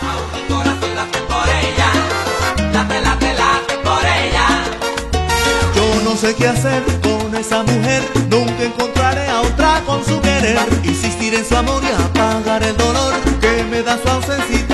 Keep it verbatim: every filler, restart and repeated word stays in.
Aún mi corazón late por ella, late, late, late por ella. Yo no sé qué hacer con esa mujer, nunca encontraré a otra con su querer. Insistir en su amor y apagar el dolor que me da su ausencia.